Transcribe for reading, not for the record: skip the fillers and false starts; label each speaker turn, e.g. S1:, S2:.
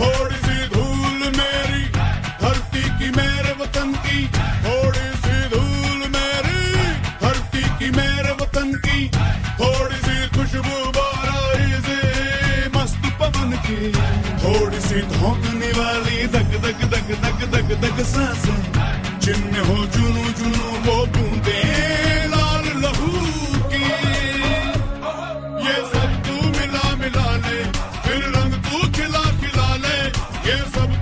S1: थोड़ी सी धूल मेरी धरती की मेरे वतन की, थोड़ी सी धूल मेरी धरती की मेरे वतन की, थोड़ी सी खुशबू बाराई से मस्त पवन की, थोड़ी सी धोखने वाली धक धक धक धक धक धक सांसें, जिनमें हो जुनू जुनू वो बूंदे लाल लहू की, ये सब तू मिला मिला ले, फिर रंग तू खिला खिला ले, ये सब